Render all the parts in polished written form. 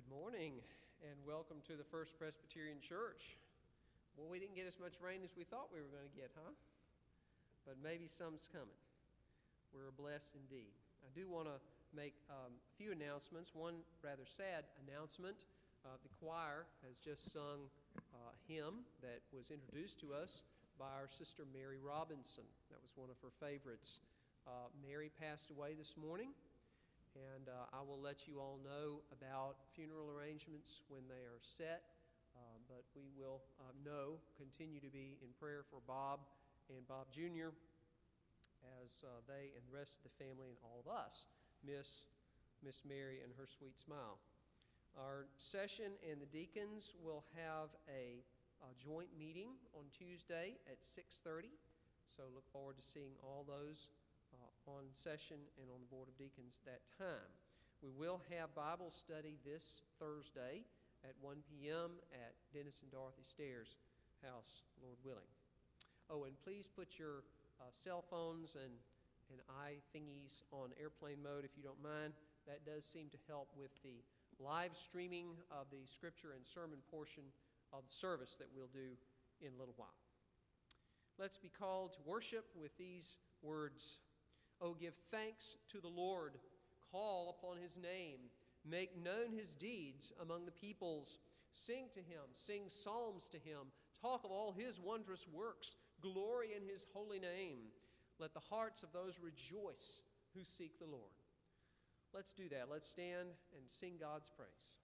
Good morning, and welcome to the First Presbyterian Church. Well, we didn't get as much rain as we thought we were going to get, huh? But maybe some's coming. We're blessed indeed. I do want to make a few announcements. One rather sad announcement. The choir has just sung a hymn that was introduced to us by our sister Mary Robinson. That was one of her favorites. Mary passed away this morning. And I will let you all know about funeral arrangements when they are set. But we will continue to be in prayer for Bob and Bob Jr. as they and the rest of the family and all of us miss Mary and her sweet smile. Our session and the deacons will have a joint meeting on Tuesday at 6:30. So look forward to seeing all those on session and on the Board of Deacons that time. We will have Bible study this Thursday at 1 p.m. at Dennis and Dorothy Stairs' house, Lord willing. Oh, and please put your cell phones and eye thingies on airplane mode if you don't mind. That does seem to help with the live streaming of the scripture and sermon portion of the service that we'll do in a little while. Let's be called to worship with these words. Oh, give thanks to the Lord, call upon his name, make known his deeds among the peoples. Sing to him, sing psalms to him, talk of all his wondrous works, glory in his holy name. Let the hearts of those rejoice who seek the Lord. Let's do that. Let's stand and sing God's praise.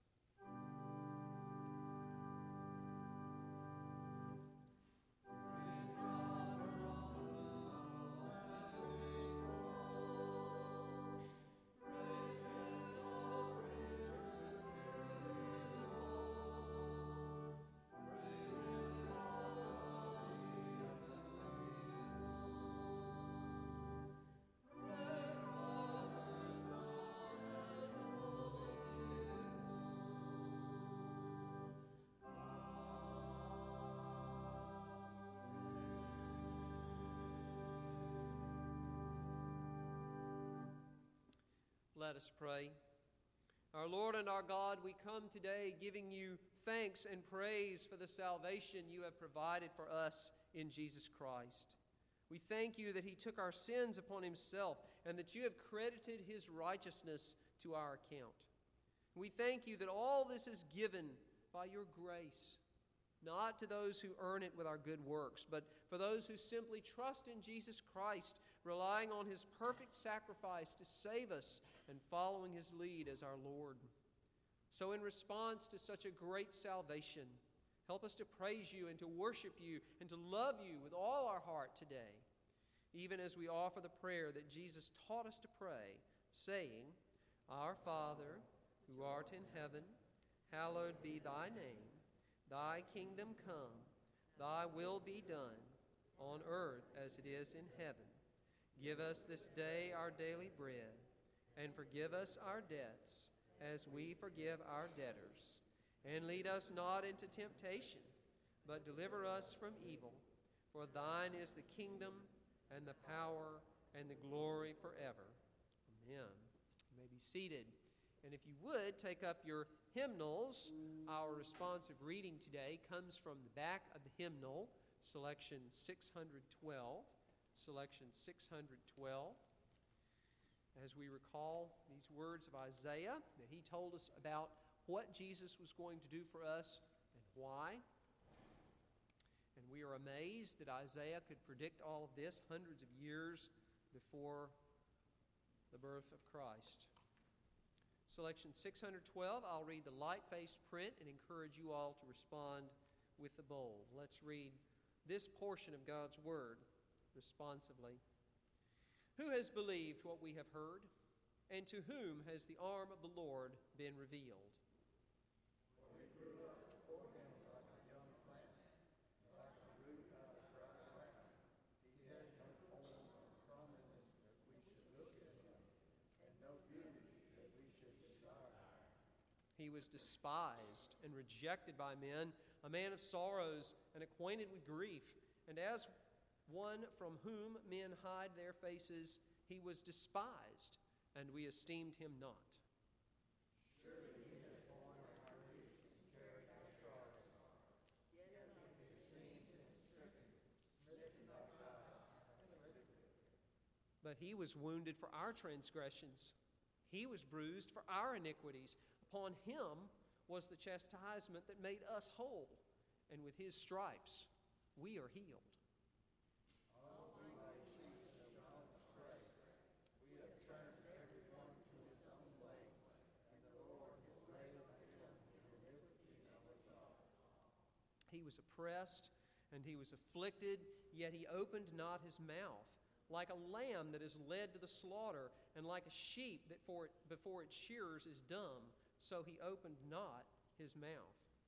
Let us pray. Our Lord and our God, we come today giving you thanks and praise for the salvation you have provided for us in Jesus Christ. We thank you that he took our sins upon himself and that you have credited his righteousness to our account. We thank you that all this is given by your grace, not to those who earn it with our good works, but for those who simply trust in Jesus Christ, relying on his perfect sacrifice to save us and following his lead as our Lord. So in response to such a great salvation, help us to praise you and to worship you and to love you with all our heart today, even as we offer the prayer that Jesus taught us to pray, saying, Our Father, who art in heaven, hallowed be thy name. Thy kingdom come, thy will be done, on earth as it is in heaven. Give us this day our daily bread, and forgive us our debts, as we forgive our debtors. And lead us not into temptation, but deliver us from evil. For thine is the kingdom, and the power, and the glory forever. Amen. You may be seated. And if you would, take up your hymnals. Our responsive reading today comes from the back of the hymnal, selection 612. Selection 612. As we recall these words of Isaiah, that he told us about what Jesus was going to do for us and why. And we are amazed that Isaiah could predict all of this hundreds of years before the birth of Christ. Selection 612, I'll read the light-faced print and encourage you all to respond with the bold. Let's read this portion of God's Word responsively. Who has believed what we have heard, and to whom has the arm of the Lord been revealed? For he grew up before him like a young plant, like a root out of dry ground. He had no form or prominence that we should look at him, and no beauty that we should desire. He was despised and rejected by men, a man of sorrows and acquainted with grief. And as one from whom men hide their faces, he was despised, and we esteemed him not. Surely he has borne our But he was wounded for our transgressions. He was bruised for our iniquities. Upon him was the chastisement that made us whole, and with his stripes we are healed. All we like sheep have gone astray. We have turned every one to his own way, and the Lord has laid on him the iniquity of us all. He was oppressed and he was afflicted, yet he opened not his mouth. Like a lamb that is led to the slaughter, and like a sheep that before its shearers is dumb, so he opened not his mouth.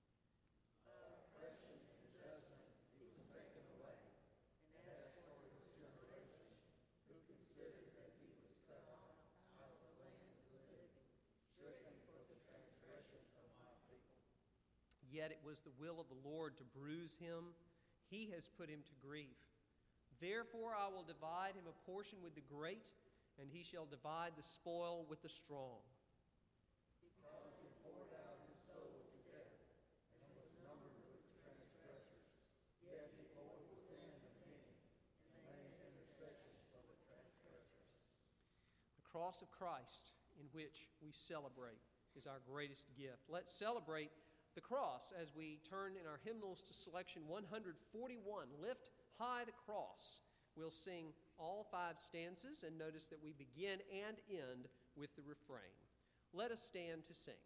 Oppression and judgment he was taken away. And as for his generation, who considered that he was cut off out of the land of the living, stricken for the transgressions of my people. Yet it was the will of the Lord to bruise him. He has put him to grief. Therefore I will divide him a portion with the great, and he shall divide the spoil with the strong. Because he poured out his soul to death, and was numbered with the transgressors, yet he bore the sin of many, and made intercession for the transgressors. The cross of Christ, in which we celebrate, is our greatest gift. Let's celebrate the cross as we turn in our hymnals to selection 141, Lift High the Cross. We'll sing all 5 stanzas, and notice that we begin and end with the refrain. Let us stand to sing.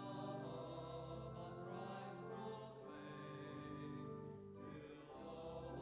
Till all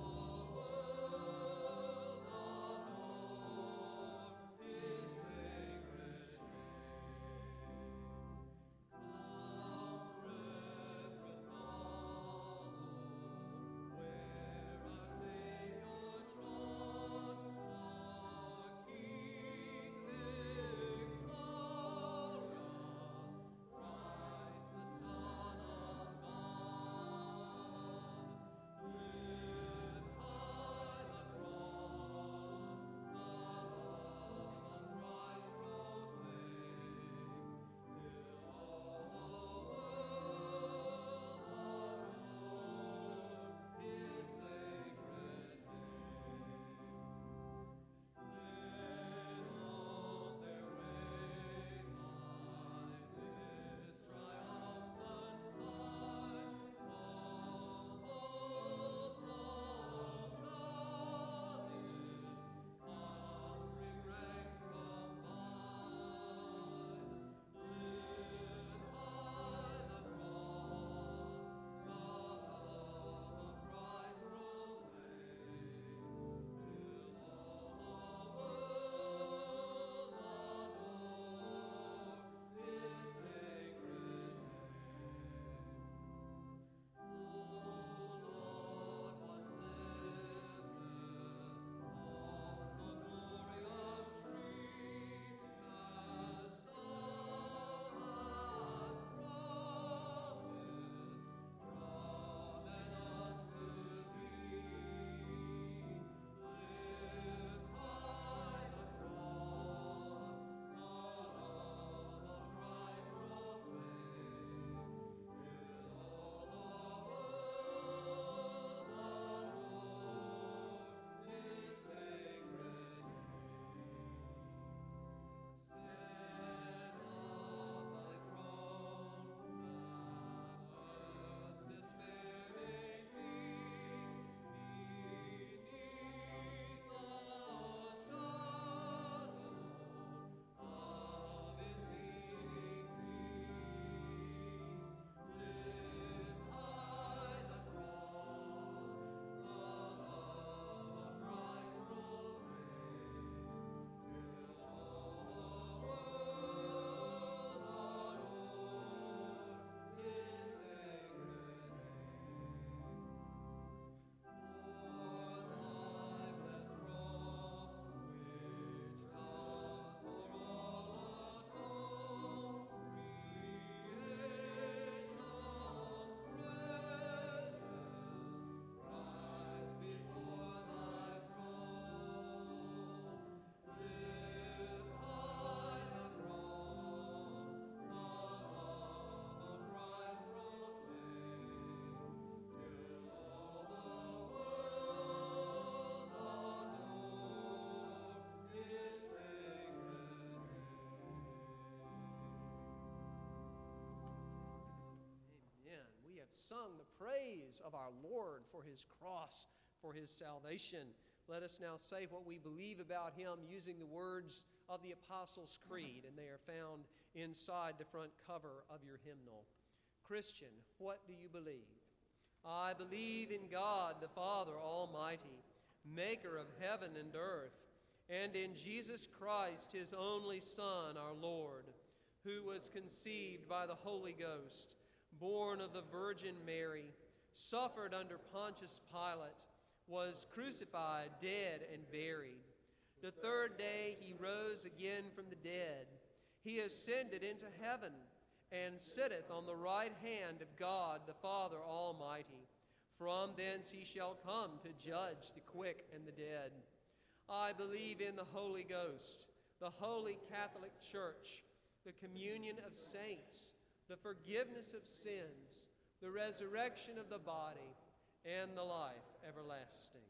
sung the praise of our Lord for his cross, for his salvation. Let us now say what we believe about him using the words of the Apostles' Creed, and they are found inside the front cover of your hymnal. Christian, what do you believe? I believe in God, the Father Almighty, maker of heaven and earth, and in Jesus Christ, his only Son, our Lord, who was conceived by the Holy Ghost, born of the Virgin Mary, suffered under Pontius Pilate, was crucified, dead, and buried. The third day he rose again from the dead. He ascended into heaven and sitteth on the right hand of God the Father Almighty. From thence he shall come to judge the quick and the dead. I believe in the Holy Ghost, the Holy Catholic Church, the communion of saints, the forgiveness of sins, the resurrection of the body, and the life everlasting.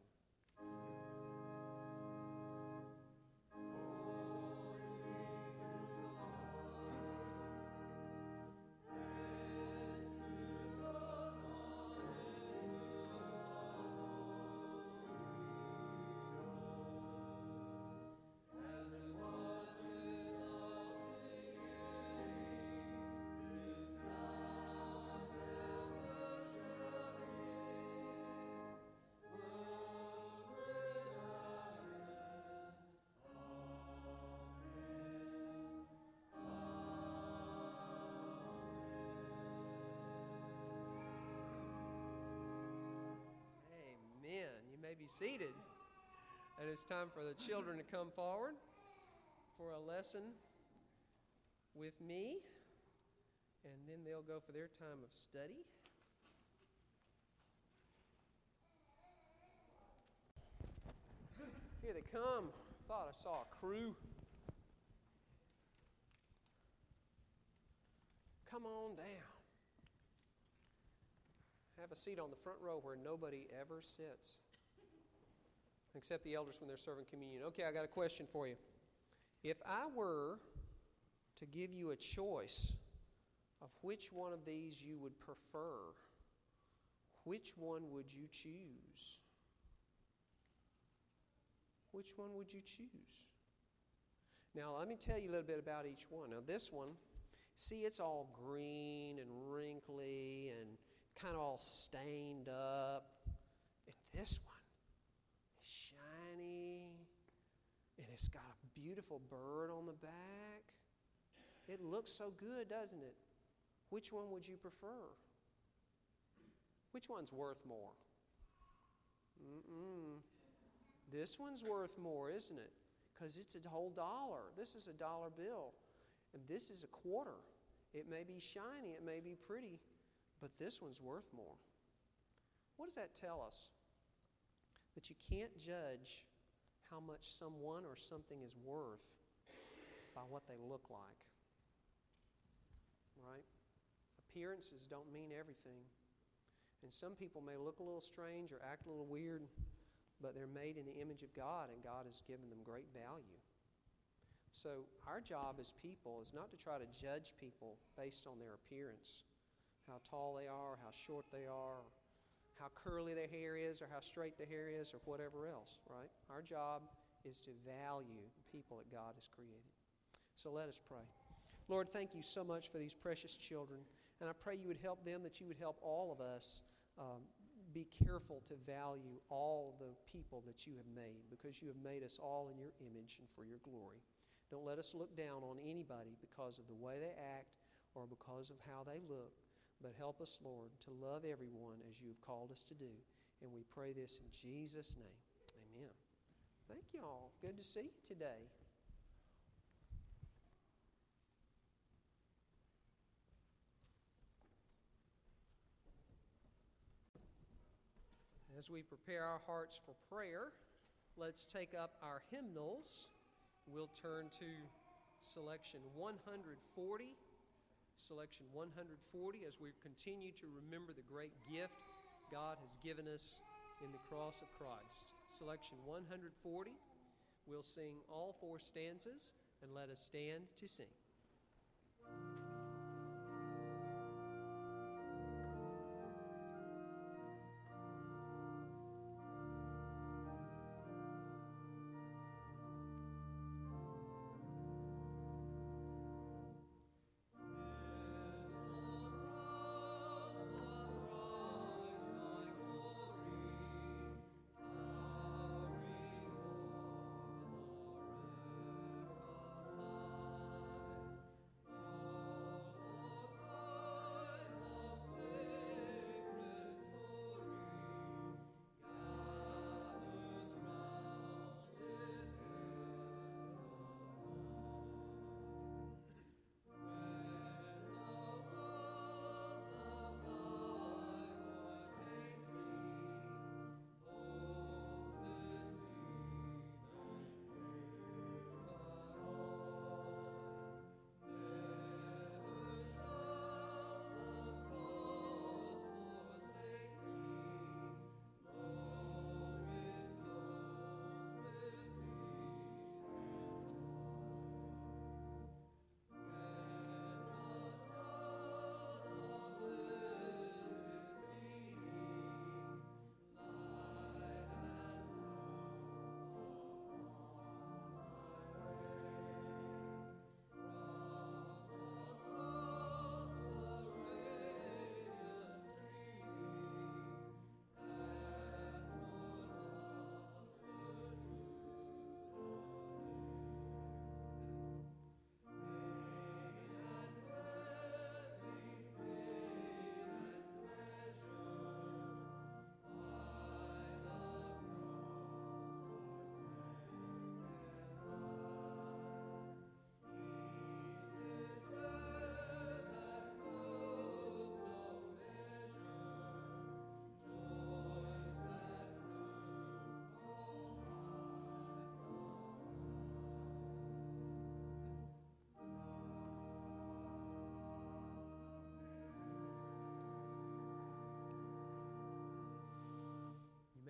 May be seated. And it's time for the children to come forward for a lesson with me, and then they'll go for their time of study. Here they come. Thought I saw a crew. Come on down. Have a seat on the front row where nobody ever sits, except the elders when they're serving communion. Okay, I got a question for you. If I were to give you a choice of which one of these you would prefer, which one would you choose? Which one would you choose? Now, let me tell you a little bit about each one. Now, this one, see, it's all green and wrinkly and kind of all stained up. And this one, shiny, and it's got a beautiful bird on the back. It looks so good, doesn't it? Which one would you prefer? Which one's worth more? This one's worth more, isn't it? Because it's a whole dollar. This is a dollar bill, and this is a quarter. It may be shiny, it may be pretty, but this one's worth more. What does that tell us? That you can't judge how much someone or something is worth by what they look like. Right? Appearances don't mean everything. And some people may look a little strange or act a little weird, but they're made in the image of God, and God has given them great value. So our job as people is not to try to judge people based on their appearance, how tall they are, how short they are, how curly their hair is, or how straight their hair is, or whatever else, right? Our job is to value the people that God has created. So let us pray. Lord, thank you so much for these precious children, and I pray you would help them, that you would help all of us be careful to value all the people that you have made, because you have made us all in your image and for your glory. Don't let us look down on anybody because of the way they act or because of how they look, but help us, Lord, to love everyone as you have called us to do. And we pray this in Jesus' name. Amen. Thank you all. Good to see you today. As we prepare our hearts for prayer, let's take up our hymnals. We'll turn to selection 140. Selection 140, as we continue to remember the great gift God has given us in the cross of Christ. Selection 140. We'll sing all four stanzas, and let us stand to sing.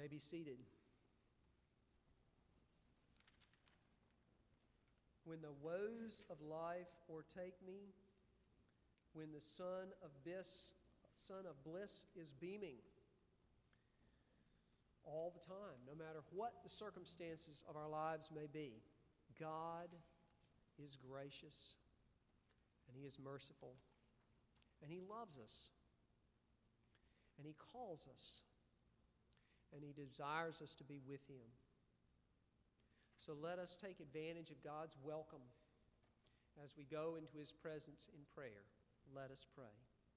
may be seated. When the woes of life o'ertake me, when the sun of bliss is beaming, all the time, no matter what the circumstances of our lives may be, God is gracious and He is merciful and He loves us and He calls us and He desires us to be with Him. So let us take advantage of God's welcome as we go into His presence in prayer. Let us pray.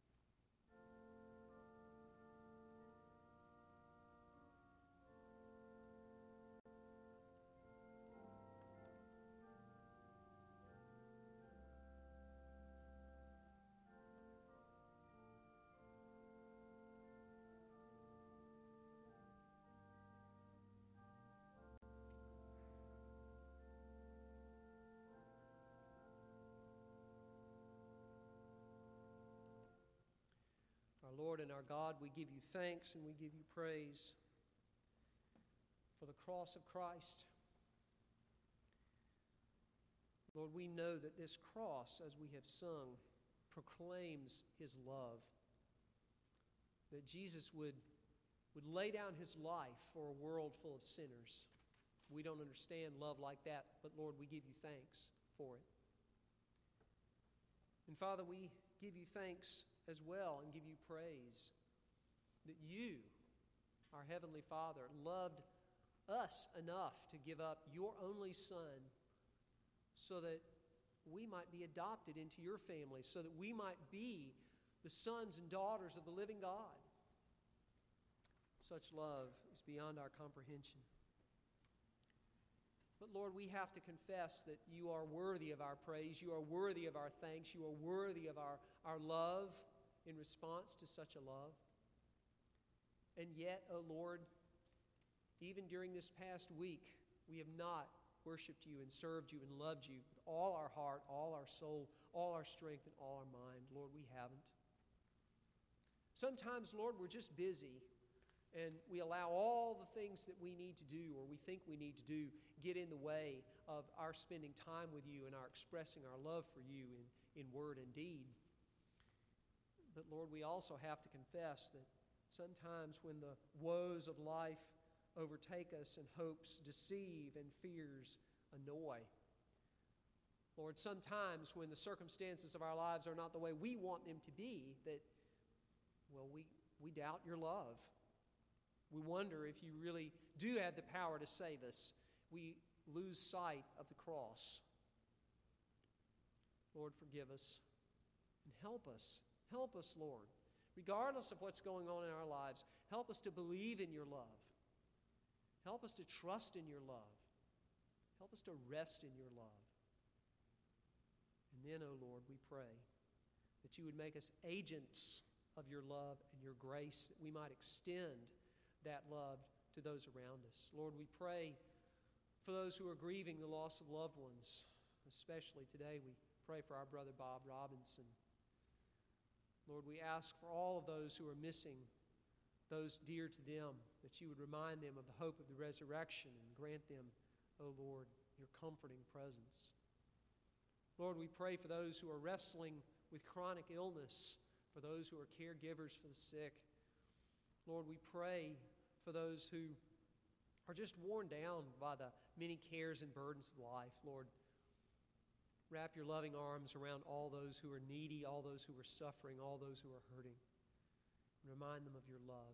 Our Lord and our God, we give you thanks and we give you praise for the cross of Christ. Lord, we know that this cross, as we have sung, proclaims His love. That Jesus would lay down His life for a world full of sinners. We don't understand love like that, but Lord, we give you thanks for it. And Father, we give you thanks as well and give you praise that you, our Heavenly Father, loved us enough to give up your only Son so that we might be adopted into your family, so that we might be the sons and daughters of the living God. Such love is beyond our comprehension. But Lord, we have to confess that you are worthy of our praise, you are worthy of our thanks, you are worthy of our love in response to such a love. And yet, O Lord, even during this past week, we have not worshiped you and served you and loved you with all our heart, all our soul, all our strength, and all our mind. Lord, we haven't. Sometimes, Lord, we're just busy and we allow all the things that we need to do or we think we need to do get in the way of our spending time with you and our expressing our love for you in word and deed. But Lord, we also have to confess that sometimes when the woes of life overtake us and hopes deceive and fears annoy, Lord, sometimes when the circumstances of our lives are not the way we want them to be, that, well, we doubt your love. We wonder if you really do have the power to save us. We lose sight of the cross. Lord, forgive us and help us. Help us, Lord. Regardless of what's going on in our lives, help us to believe in your love. Help us to trust in your love. Help us to rest in your love. And then, O Lord, we pray that you would make us agents of your love and your grace, that we might extend that love to those around us. Lord, we pray for those who are grieving the loss of loved ones. Especially today, we pray for our brother Bob Robinson. Lord, we ask for all of those who are missing those dear to them, that you would remind them of the hope of the resurrection and grant them, O Lord, your comforting presence. Lord, we pray for those who are wrestling with chronic illness, for those who are caregivers for the sick. Lord, we pray for those who are just worn down by the many cares and burdens of life. Lord, wrap your loving arms around all those who are needy, all those who are suffering, all those who are hurting. Remind them of your love.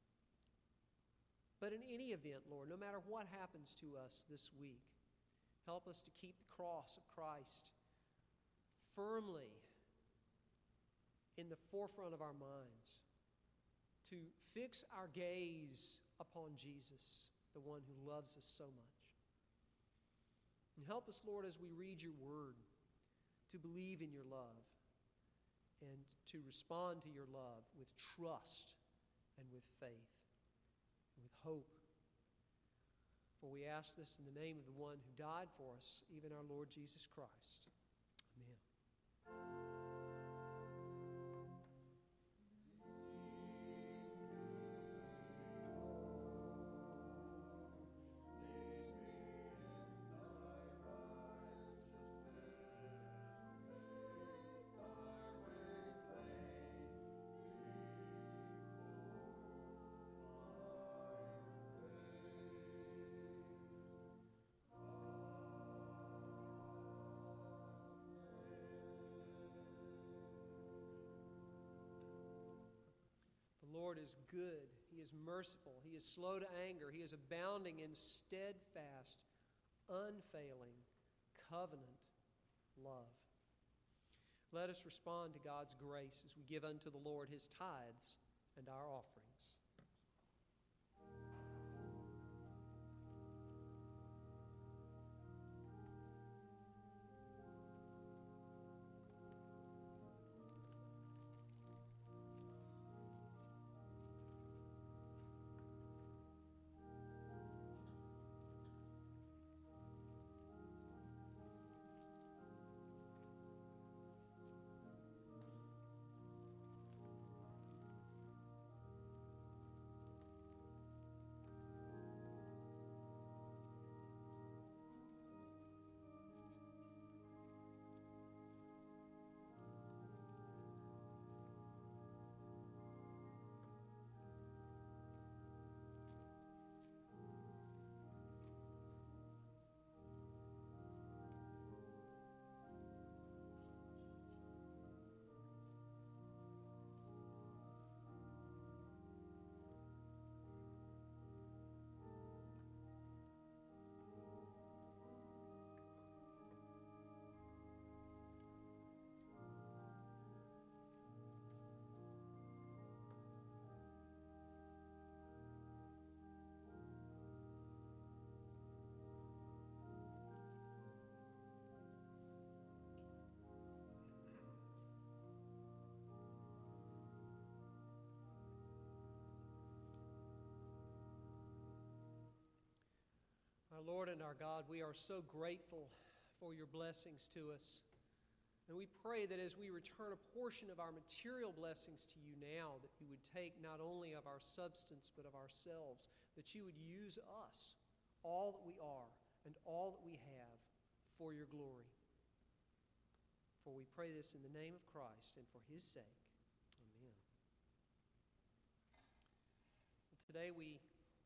But in any event, Lord, no matter what happens to us this week, help us to keep the cross of Christ firmly in the forefront of our minds, to fix our gaze upon Jesus, the one who loves us so much. And help us, Lord, as we read your word, to believe in your love and to respond to your love with trust and with faith and with hope. For we ask this in the name of the one who died for us, even our Lord Jesus Christ. Amen. Lord is good. He is merciful. He is slow to anger. He is abounding in steadfast, unfailing, covenant love. Let us respond to God's grace as we give unto the Lord His tithes and our offerings. Our Lord and our God, we are so grateful for your blessings to us. And we pray that as we return a portion of our material blessings to you now, that you would take not only of our substance but of ourselves, that you would use us, all that we are and all that we have, for your glory. For we pray this in the name of Christ and for His sake. Amen. Today we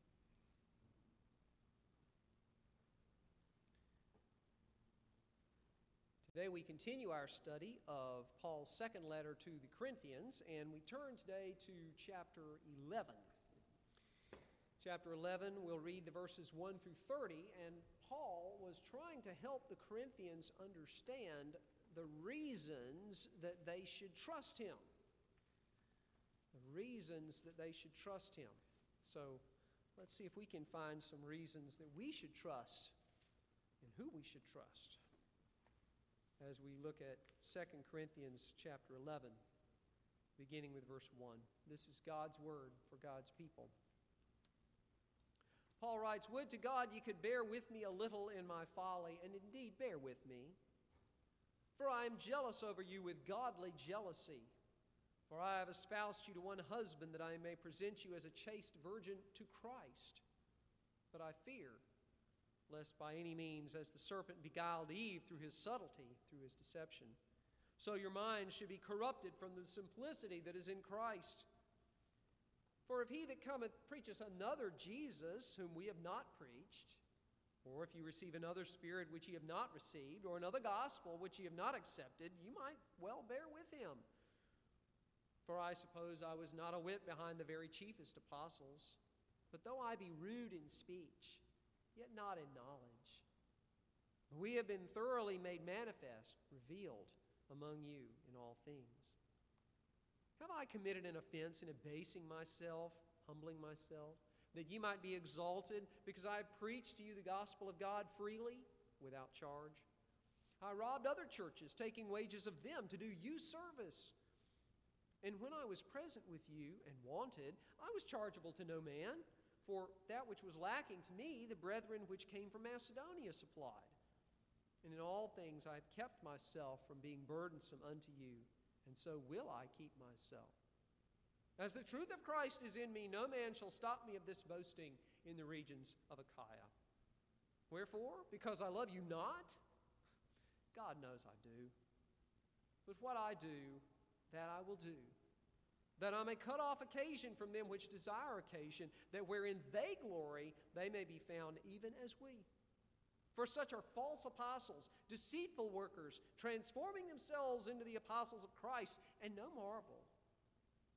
continue our study of Paul's second letter to the Corinthians, and we turn today to chapter 11. Chapter 11, we'll read the verses 1 through 30, and Paul was trying to help the Corinthians understand the reasons that they should trust him. The reasons that they should trust him. So let's see if we can find some reasons that we should trust and who we should trust as we look at 2 Corinthians chapter 11, beginning with verse 1. This is God's word for God's people. Paul writes, "Would to God ye could bear with me a little in my folly, and indeed bear with me. For I am jealous over you with godly jealousy. For I have espoused you to one husband, that I may present you as a chaste virgin to Christ. But I fear, lest by any means, as the serpent beguiled Eve through his subtlety, through his deception, so your minds should be corrupted from the simplicity that is in Christ. For if he that cometh preacheth another Jesus, whom we have not preached, or if you receive another spirit which ye have not received, or another gospel which ye have not accepted, you might well bear with him. For I suppose I was not a whit behind the very chiefest apostles. But though I be rude in speech, yet not in knowledge, we have been thoroughly made manifest, revealed among you in all things. Have I committed an offense in abasing myself, humbling myself, that ye might be exalted, because I have preached to you the gospel of God freely, without charge? I robbed other churches, taking wages of them to do you service. And when I was present with you and wanted, I was chargeable to no man, for that which was lacking to me, the brethren which came from Macedonia supplied. And in all things I have kept myself from being burdensome unto you, and so will I keep myself. As the truth of Christ is in me, no man shall stop me of this boasting in the regions of Achaia. Wherefore? Because I love you not? God knows I do. But what I do, that I will do, that I may cut off occasion from them which desire occasion, that wherein they glory, they may be found even as we. For such are false apostles, deceitful workers, transforming themselves into the apostles of Christ, and no marvel.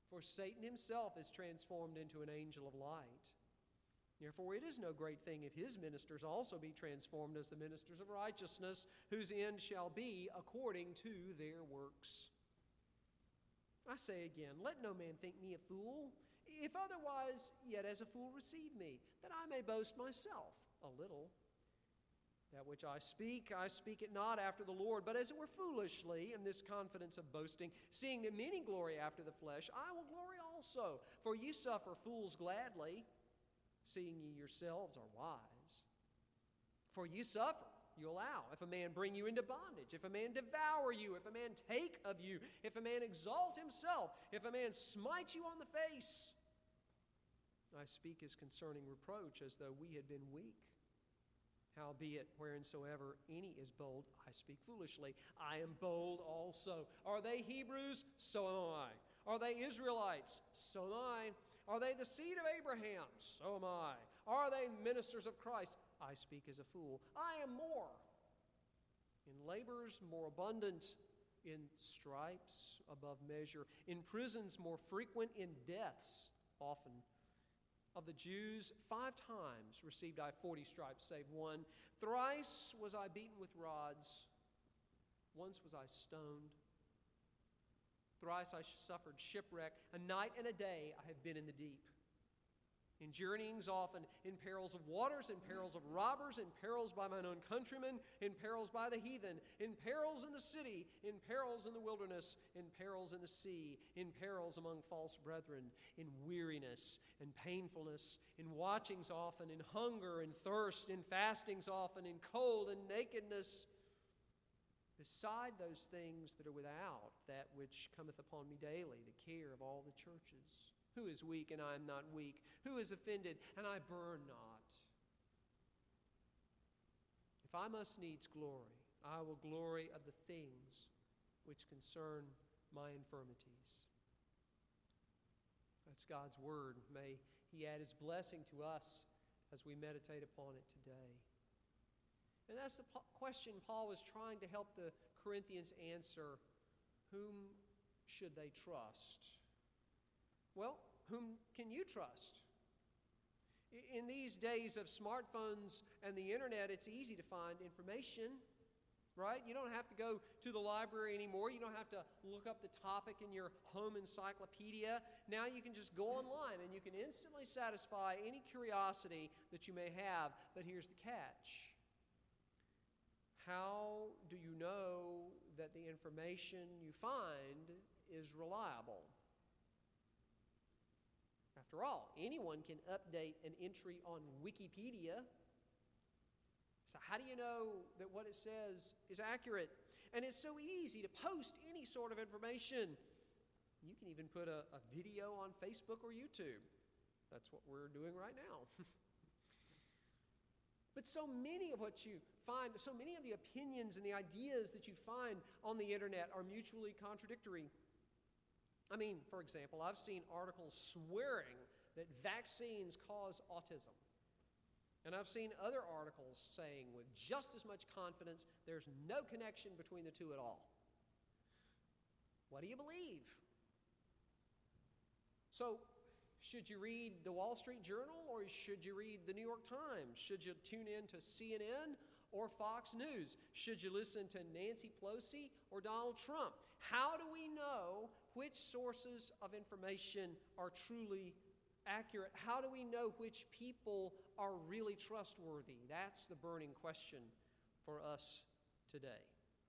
For Satan himself is transformed into an angel of light. Therefore, it is no great thing if his ministers also be transformed as the ministers of righteousness, whose end shall be according to their works. I say again, let no man think me a fool. If otherwise, yet as a fool receive me, that I may boast myself a little. That which I speak it not after the Lord, but as it were foolishly, in this confidence of boasting, seeing that many glory after the flesh, I will glory also. For ye suffer fools gladly, seeing ye yourselves are wise. For ye suffer, you allow, if a man bring you into bondage, if a man devour you, if a man take of you, if a man exalt himself, if a man smite you on the face. I speak as concerning reproach, as though we had been weak. Howbeit, whereinsoever any is bold, I speak foolishly. I am bold also. Are they Hebrews? So am I. Are they Israelites? So am I. Are they the seed of Abraham? So am I. Are they ministers of Christ? I speak as a fool. I am more. In labors more abundant, in stripes above measure, in prisons more frequent, in deaths often. Of the Jews, 5 times received I 40 stripes, save one. Thrice was I beaten with rods. Once was I stoned. Thrice I suffered shipwreck. A night and a day I have been in the deep. In journeyings often, in perils of waters, in perils of robbers, in perils by mine own countrymen, in perils by the heathen, in perils in the city, in perils in the wilderness, in perils in the sea, in perils among false brethren, in weariness and painfulness, in watchings often, in hunger and thirst, in fastings often, in cold and nakedness. Beside those things that are without, that which cometh upon me daily, the care of all the churches. Who is weak and I am not weak? Who is offended and I burn not? If I must needs glory, I will glory of the things which concern my infirmities. That's God's word. May He add His blessing to us as we meditate upon it today. And that's the question Paul was trying to help the Corinthians answer. Whom should they trust? Well, whom can you trust? In these days of smartphones and the internet, it's easy to find information, right? You don't have to go to the library anymore. You don't have to look up the topic in your home encyclopedia. Now you can just go online and you can instantly satisfy any curiosity that you may have. But here's the catch. How do you know that the information you find is reliable? After all, anyone can update an entry on Wikipedia. So how do you know that what it says is accurate? And it's so easy to post any sort of information. You can even put a video on Facebook or YouTube. That's what we're doing right now. But so many of what you find, so many of the opinions and the ideas that you find on the internet are mutually contradictory. I mean, for example, I've seen articles swearing that vaccines cause autism. And I've seen other articles saying with just as much confidence there's no connection between the two at all. What do you believe? So, should you read the Wall Street Journal or should you read the New York Times? Should you tune in to CNN or Fox News? Should you listen to Nancy Pelosi or Donald Trump? How do we know which sources of information are truly accurate? How do we know which people are really trustworthy? That's the burning question for us today.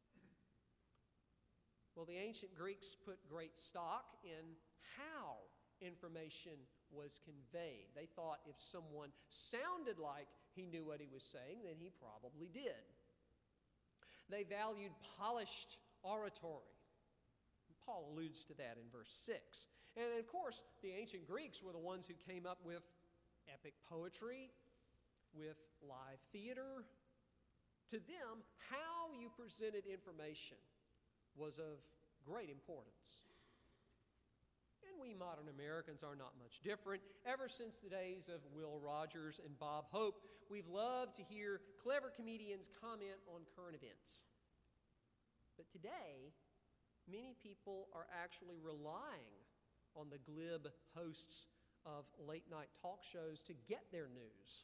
Well, the ancient Greeks put great stock in how information was conveyed. They thought if someone sounded like he knew what he was saying, then he probably did. They valued polished oratory. Paul alludes to that in verse 6. And of course, the ancient Greeks were the ones who came up with epic poetry, with live theater. To them, how you presented information was of great importance. And we modern Americans are not much different. Ever since the days of Will Rogers and Bob Hope, we've loved to hear clever comedians comment on current events. But today, many people are actually relying on the glib hosts of late-night talk shows to get their news.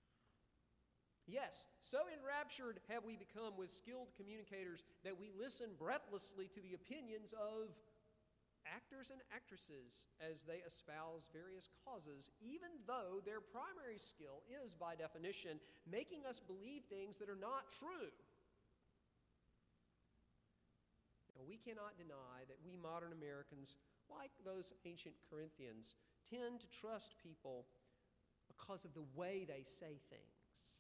Yes, so enraptured have we become with skilled communicators that we listen breathlessly to the opinions of actors and actresses as they espouse various causes, even though their primary skill is, by definition, making us believe things that are not true. Now, we cannot deny that we modern Americans, like those ancient Corinthians, tend to trust people because of the way they say things.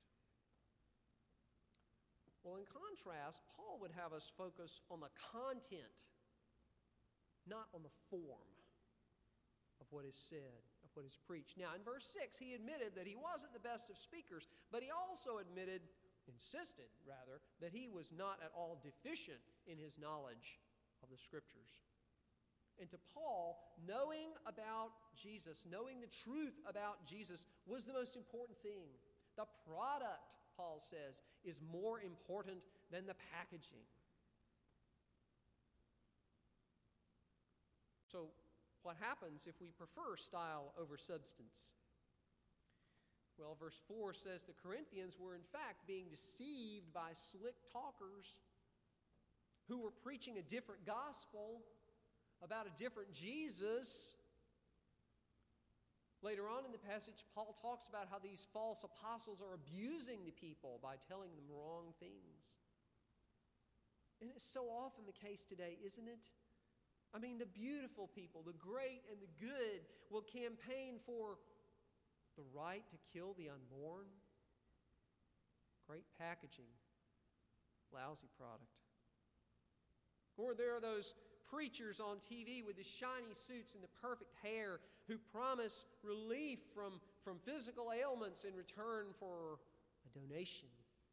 Well, in contrast, Paul would have us focus on the content, not on the form of what is said, of what is preached. Now, in verse 6, he admitted that he wasn't the best of speakers, but he also insisted, that he was not at all deficient in his knowledge of the Scriptures. And to Paul, knowing about Jesus, knowing the truth about Jesus was the most important thing. The product, Paul says, is more important than the packaging. So, what happens if we prefer style over substance? Well, verse 4 says the Corinthians were in fact being deceived by slick talkers who were preaching a different gospel about a different Jesus. Later on in the passage, Paul talks about how these false apostles are abusing the people by telling them wrong things. And it's so often the case today, isn't it? I mean, the beautiful people, the great and the good, will campaign for the right to kill the unborn. Great packaging, lousy product. Or there are those preachers on TV with the shiny suits and the perfect hair who promise relief from physical ailments in return for a donation.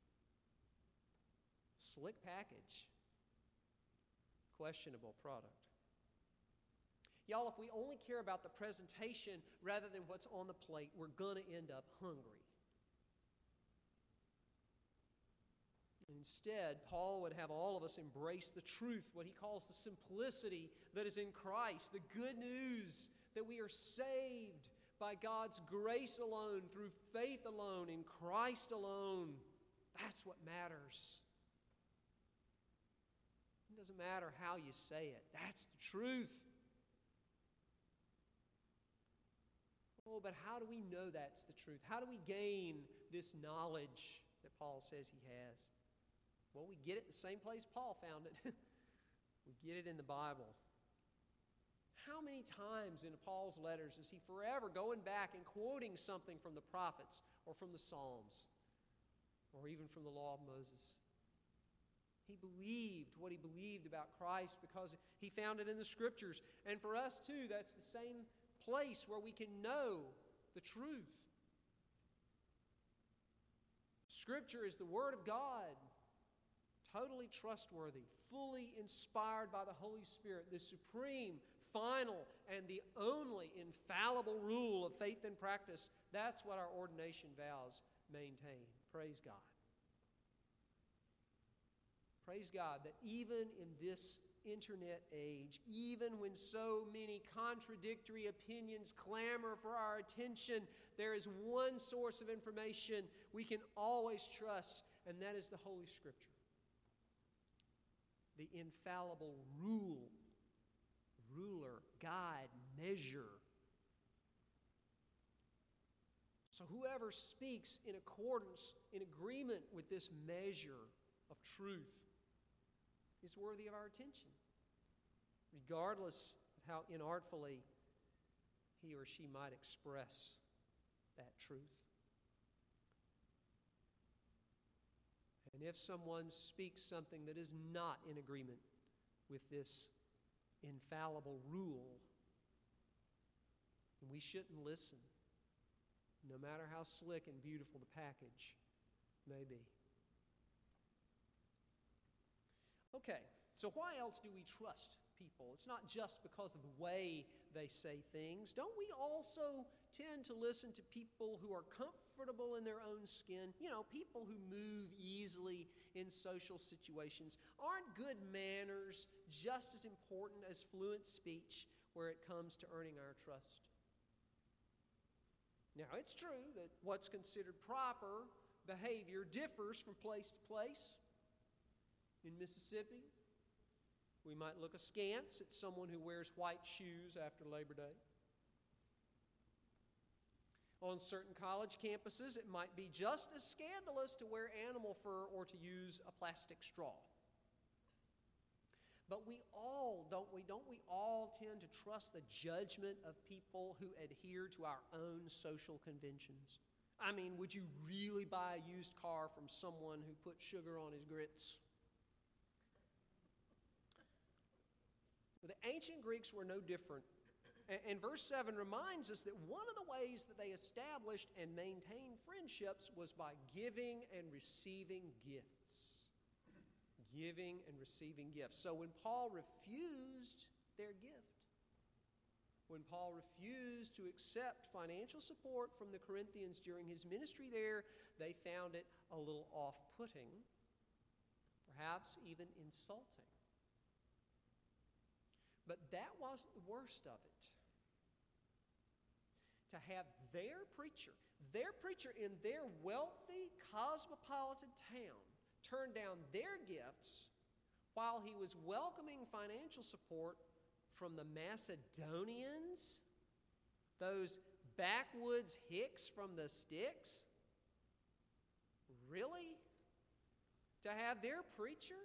Slick package, questionable product. Y'all, if we only care about the presentation rather than what's on the plate, we're going to end up hungry. Instead, Paul would have all of us embrace the truth, what he calls the simplicity that is in Christ, the good news that we are saved by God's grace alone, through faith alone, in Christ alone. That's what matters. It doesn't matter how you say it. That's the truth. Oh, but how do we know that's the truth? How do we gain this knowledge that Paul says he has? Well, we get it in the same place Paul found it. We get it in the Bible. How many times in Paul's letters is he forever going back and quoting something from the prophets or from the Psalms or even from the law of Moses? He believed what he believed about Christ because he found it in the Scriptures. And for us too, that's the same place where we can know the truth. Scripture is the Word of God, totally trustworthy, fully inspired by the Holy Spirit, the supreme, final, and the only infallible rule of faith and practice. That's what our ordination vows maintain. Praise God. Praise God that even in this internet age, even when so many contradictory opinions clamor for our attention, there is one source of information we can always trust, and that is the Holy Scripture. The infallible ruler, guide, measure. So whoever speaks in accordance, in agreement with this measure of truth is worthy of our attention, regardless of how inartfully he or she might express that truth. And if someone speaks something that is not in agreement with this infallible rule, then we shouldn't listen, no matter how slick and beautiful the package may be. Okay, so why else do we trust people? It's not just because of the way they say things. Don't we also tend to listen to people who are comfortable in their own skin? You know, people who move easily in social situations. Aren't good manners just as important as fluent speech? where it comes to earning our trust. Now, it's true that what's considered proper behavior differs from place to place. In Mississippi, we might look askance at someone who wears white shoes after Labor Day. On certain college campuses, it might be just as scandalous to wear animal fur or to use a plastic straw. But don't we all tend to trust the judgment of people who adhere to our own social conventions? I mean, would you really buy a used car from someone who put sugar on his grits? The ancient Greeks were no different. And verse 7 reminds us that one of the ways that they established and maintained friendships was by giving and receiving gifts. Giving and receiving gifts. So when Paul refused their gift, when Paul refused to accept financial support from the Corinthians during his ministry there, they found it a little off-putting, perhaps even insulting. But that wasn't the worst of it. To have their preacher in their wealthy, cosmopolitan town, turn down their gifts while he was welcoming financial support from the Macedonians, those backwoods hicks from the sticks? Really? To have their preacher,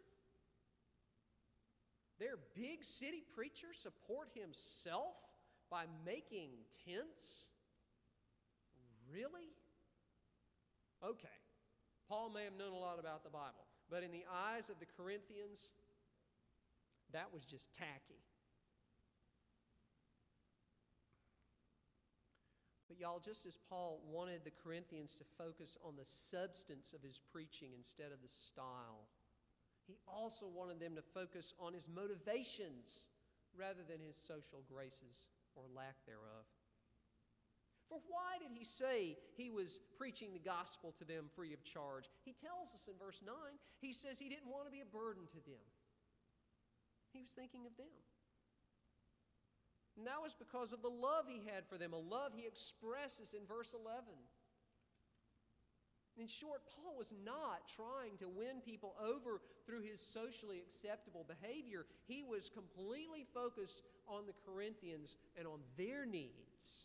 their big city preacher, support himself by making tents? Really? Okay, Paul may have known a lot about the Bible, but in the eyes of the Corinthians, that was just tacky. But y'all, just as Paul wanted the Corinthians to focus on the substance of his preaching instead of the style, he also wanted them to focus on his motivations rather than his social graces or lack thereof. For why did he say he was preaching the gospel to them free of charge? He tells us in verse 9, he says he didn't want to be a burden to them. He was thinking of them. And that was because of the love he had for them, a love he expresses in verse 11. In short, Paul was not trying to win people over through his socially acceptable behavior. He was completely focused on the Corinthians and on their needs.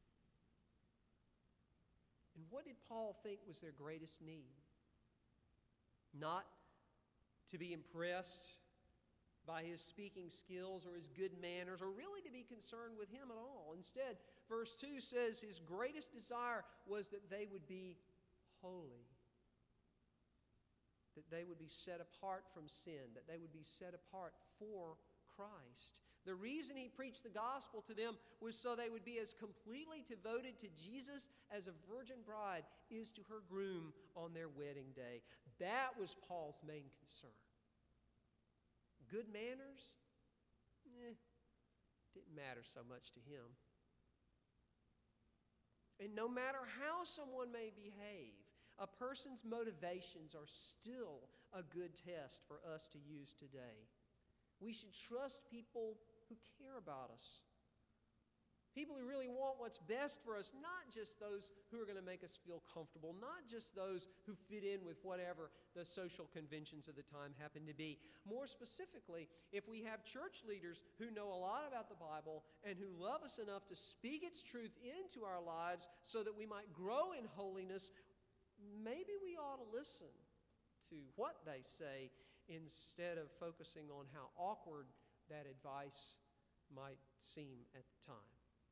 And what did Paul think was their greatest need? Not to be impressed by his speaking skills or his good manners, or really to be concerned with him at all. Instead, verse 2 says his greatest desire was that they would be holy, that they would be set apart from sin, that they would be set apart for Christ. The reason he preached the gospel to them was so they would be as completely devoted to Jesus as a virgin bride is to her groom on their wedding day. That was Paul's main concern. Good manners? Didn't matter so much to him. And no matter how someone may behave, a person's motivations are still a good test for us to use today. We should trust people who care about us. People who really want what's best for us, not just those who are going to make us feel comfortable, not just those who fit in with whatever the social conventions of the time happen to be. More specifically, if we have church leaders who know a lot about the Bible and who love us enough to speak its truth into our lives so that we might grow in holiness, maybe we ought to listen to what they say instead of focusing on how awkward that advice might seem at the time.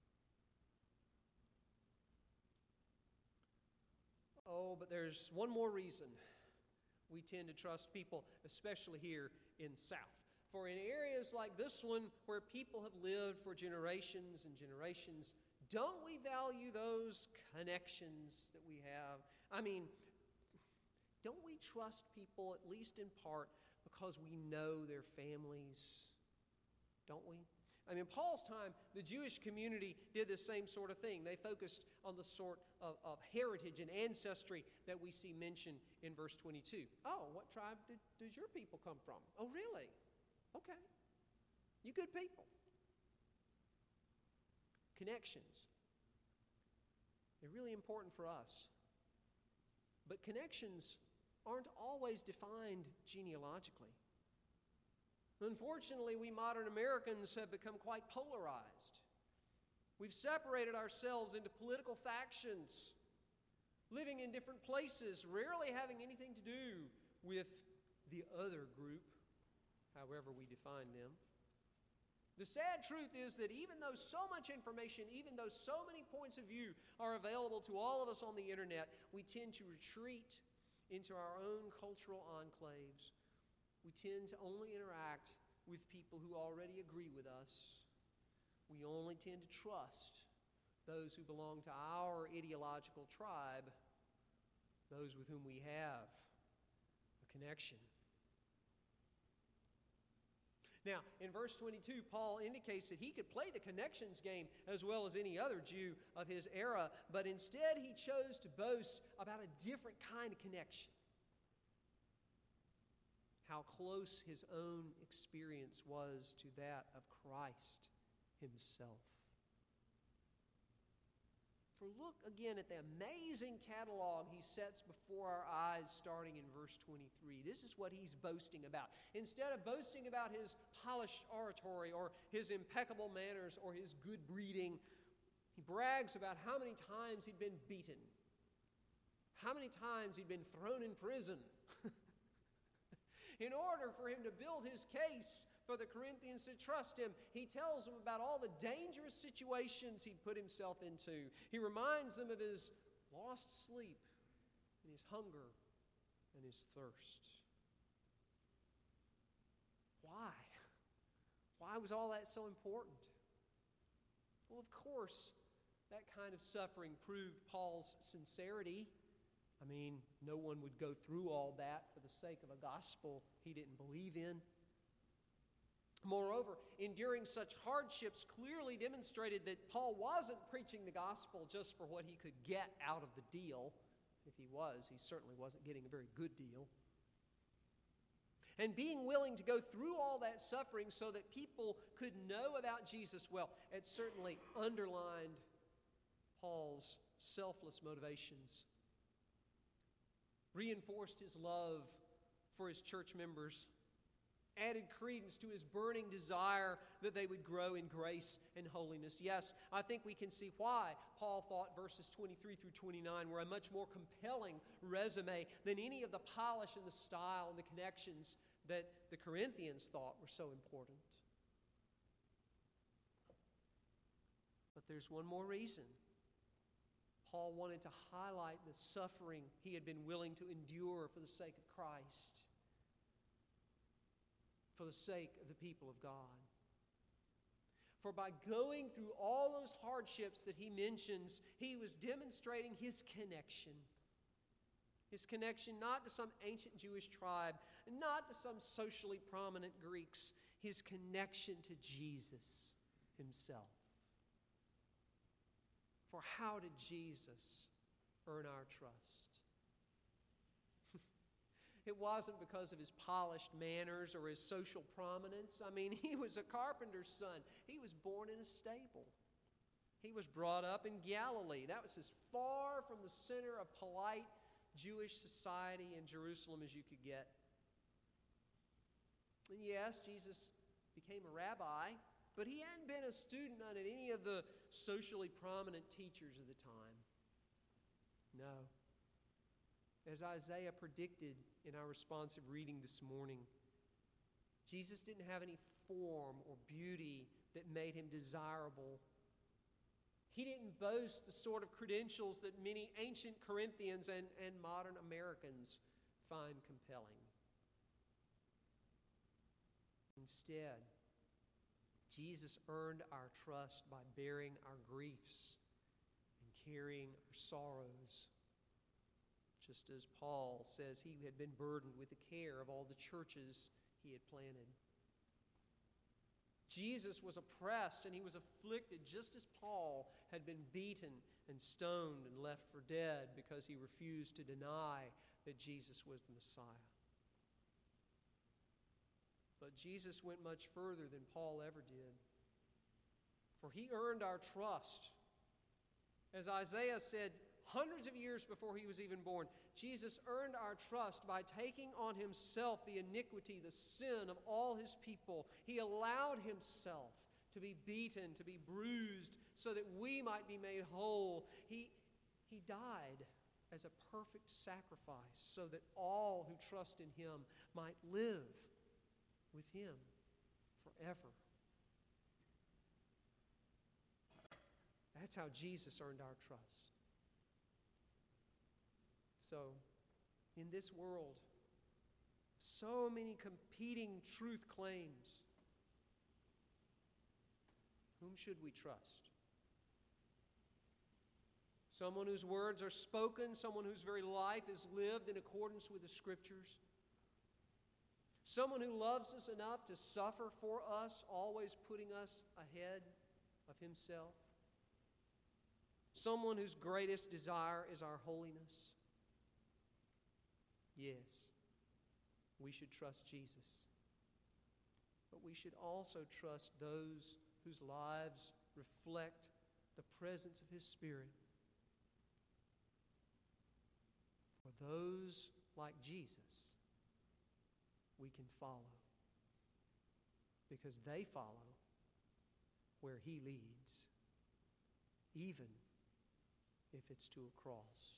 Oh, but there's one more reason we tend to trust people, especially here in the South. For in areas like this one, where people have lived for generations and generations, don't we value those connections that we have? I mean, don't we trust people, at least in part, because we know their families? Don't we? I mean, in Paul's time, the Jewish community did the same sort of thing. They focused on the sort of heritage and ancestry that we see mentioned in verse 22. Oh, what tribe does your people come from? Oh, really? Okay. You good people. Connections. They're really important for us. But connections aren't always defined genealogically. Unfortunately, we modern Americans have become quite polarized. We've separated ourselves into political factions, living in different places, rarely having anything to do with the other group, however we define them. The sad truth is that even though so much information, even though so many points of view are available to all of us on the internet, we tend to retreat into our own cultural enclaves. We tend to only interact with people who already agree with us. We only tend to trust those who belong to our ideological tribe, those with whom we have a connection. Now, in verse 22, Paul indicates that he could play the connections game as well as any other Jew of his era, but instead he chose to boast about a different kind of connection. How close his own experience was to that of Christ himself. For look again at the amazing catalog he sets before our eyes starting in verse 23. This is what he's boasting about. Instead of boasting about his polished oratory or his impeccable manners or his good breeding, he brags about how many times he'd been beaten, how many times he'd been thrown in prison. In order for him to build his case for the Corinthians to trust him, he tells them about all the dangerous situations he'd put himself into. He reminds them of his lost sleep and his hunger and his thirst. Why? Why was all that so important? Well, of course, that kind of suffering proved Paul's sincerity. I mean, no one would go through all that for the sake of a gospel he didn't believe in. Moreover, enduring such hardships clearly demonstrated that Paul wasn't preaching the gospel just for what he could get out of the deal. If he was, he certainly wasn't getting a very good deal. And being willing to go through all that suffering so that people could know about Jesus, well, it certainly underlined Paul's selfless motivations, reinforced his love for his church members, added credence to his burning desire that they would grow in grace and holiness. Yes, I think we can see why Paul thought verses 23 through 29 were a much more compelling resume than any of the polish and the style and the connections that the Corinthians thought were so important. But there's one more reason. Paul wanted to highlight the suffering he had been willing to endure for the sake of Christ, for the sake of the people of God. For by going through all those hardships that he mentions, he was demonstrating his connection. His connection not to some ancient Jewish tribe, not to some socially prominent Greeks, his connection to Jesus himself. For how did Jesus earn our trust? It wasn't because of his polished manners or his social prominence. I mean, he was a carpenter's son. He was born in a stable. He was brought up in Galilee. That was as far from the center of polite Jewish society in Jerusalem as you could get. And yes, Jesus became a rabbi, but he hadn't been a student under any of the socially prominent teachers of the time. No. As Isaiah predicted in our responsive reading this morning, Jesus didn't have any form or beauty that made him desirable. He didn't boast the sort of credentials that many ancient Corinthians and modern Americans find compelling. Instead, Jesus earned our trust by bearing our griefs and carrying our sorrows. Just as Paul says he had been burdened with the care of all the churches he had planted. Jesus was oppressed and he was afflicted just as Paul had been beaten and stoned and left for dead because he refused to deny that Jesus was the Messiah. But Jesus went much further than Paul ever did. For He earned our trust. As Isaiah said hundreds of years before He was even born, Jesus earned our trust by taking on Himself the iniquity, the sin of all His people. He allowed Himself to be beaten, to be bruised, so that we might be made whole. He died as a perfect sacrifice so that all who trust in Him might live with Him forever. That's how Jesus earned our trust. So, in this world, so many competing truth claims, whom should we trust? Someone whose words are spoken, someone whose very life is lived in accordance with the Scriptures. Someone who loves us enough to suffer for us, always putting us ahead of Himself. Someone whose greatest desire is our holiness. Yes, we should trust Jesus. But we should also trust those whose lives reflect the presence of His Spirit. For those like Jesus, we can follow, because they follow where He leads, even if it's to a cross.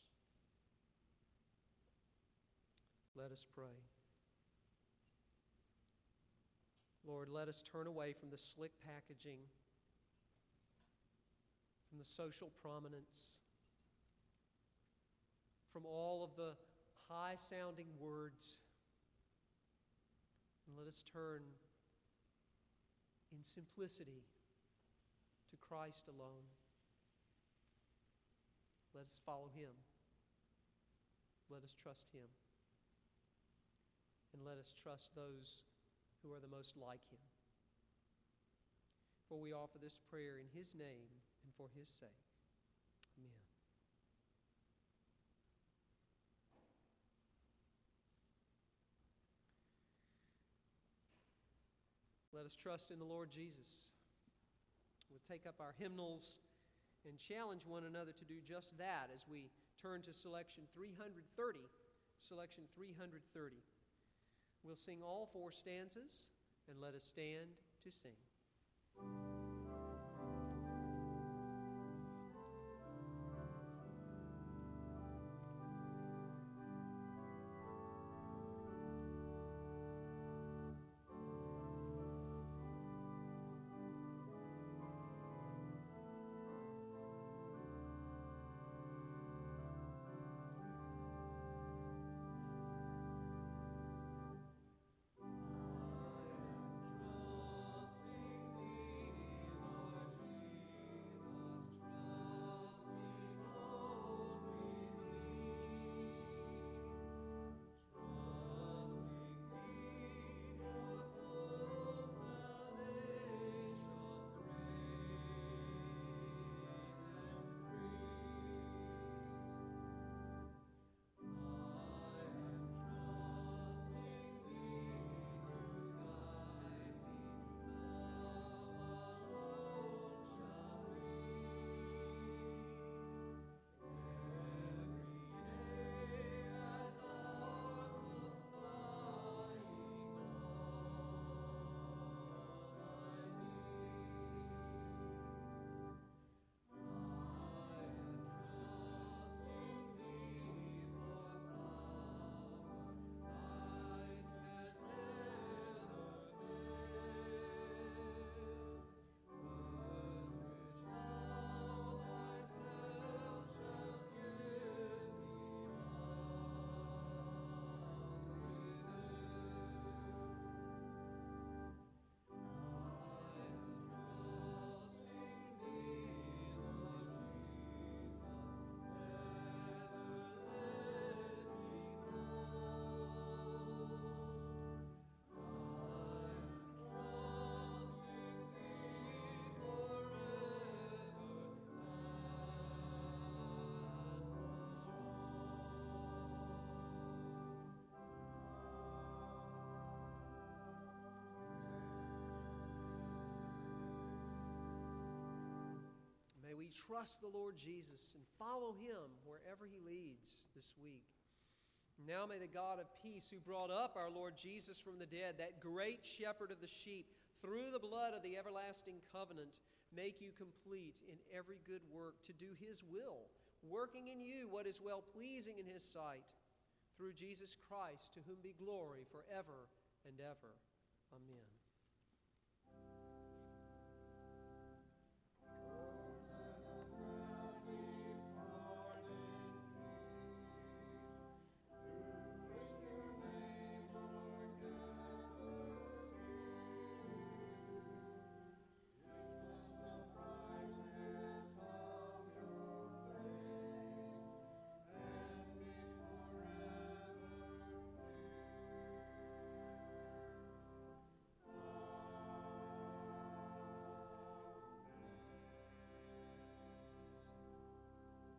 Let us pray. Lord, let us turn away from the slick packaging, from the social prominence, from all of the high-sounding words, and let us turn in simplicity to Christ alone. Let us follow Him. Let us trust Him. And let us trust those who are the most like Him. For we offer this prayer in His name and for His sake. Amen. Let us trust in the Lord Jesus. We'll take up our hymnals and challenge one another to do just that as we turn to selection 330. Selection 330. We'll sing all 4 stanzas, and let us stand to sing. we trust the Lord Jesus and follow Him wherever He leads this week. Now may the God of peace, who brought up our Lord Jesus from the dead, that great shepherd of the sheep, through the blood of the everlasting covenant, make you complete in every good work to do His will, working in you what is well-pleasing in His sight, through Jesus Christ, to whom be glory forever and ever. Amen.